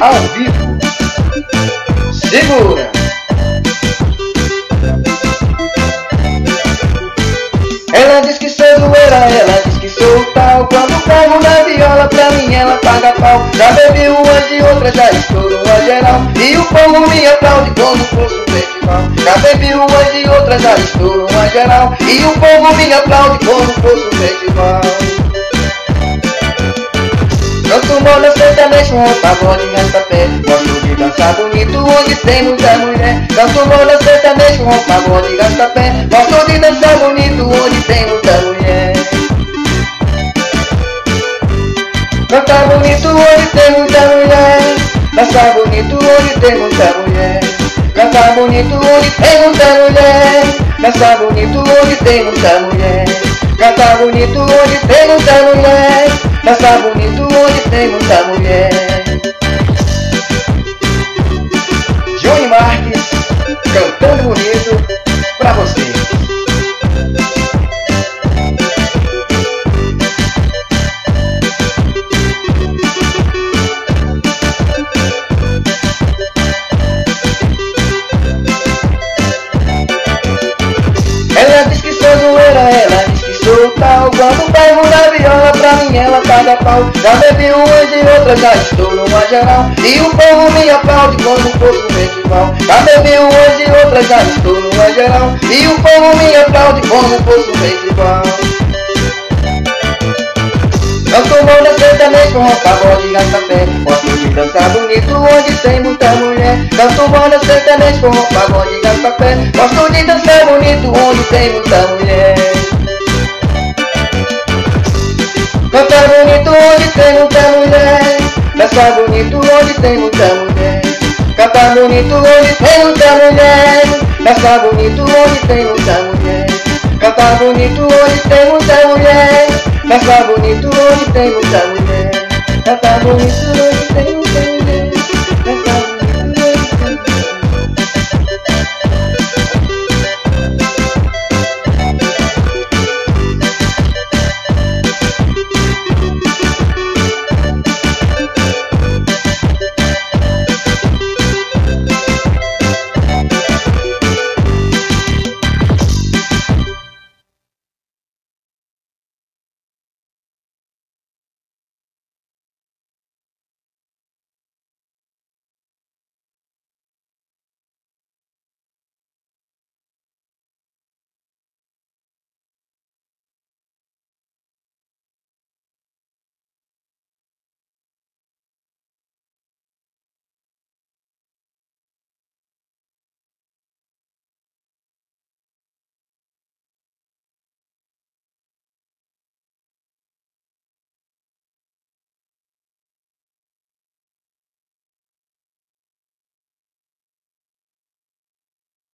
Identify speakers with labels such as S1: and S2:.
S1: ao vivo. Segura! Ela diz que sou zoeira, ela diz que sou tal. Quando pego na viola, pra mim ela paga pau. Já bebi uma de outra, já estou numa geral. E o povo me aplaude como fosse um festival. Já bebi uma de outra, já estou numa geral. E o povo me aplaude como fosse um festival. Canto moda sertanejo, pagode e arrasta-pé. Gosto de dançar bonito onde tem muita mulher. Canto moda sertanejo, pagode e arrasta-pé. Gosto de dançar bonito onde tem muita mulher. Cantar bonito onde tem muita mulher. Dançar bonito onde tem muita mulher. Cantar bonito onde tem muita mulher. Dançar bonito onde tem muita mulher. Cantar bonito onde tem muita mulher. Dançar bonito onde tem muita mulher. Johnny Marques, cantando bonito pra você. Ela diz que sou zoeira, ela diz que sou tal. Quando pego na viola, pra mim ela paga pau. Já bebi uma de outra, já estou numa geral. E o povo me aplaude como fosse um festival. Já bebi uma de outra, já estou numa geral. E o povo me aplaude como fosse um festival. Canto moda sertanejo, pagode e arrasta-pé. Gosto de dançar bonito onde tem muita mulher. Canto moda sertanejo, pagode e arrasta-pé. Gosto de dançar bonito onde tem muita mulher. Cantar bonito onde tem muita mulher. Dançar bonito onde tem muita mulher. Cantar bonito onde tem muita mulher. Dançar bonito onde tem muita mulher. Cantar bonito onde tem muita mulher. Dançar bonito onde tem muita mulher. Cantar bonito onde tem muita mulher.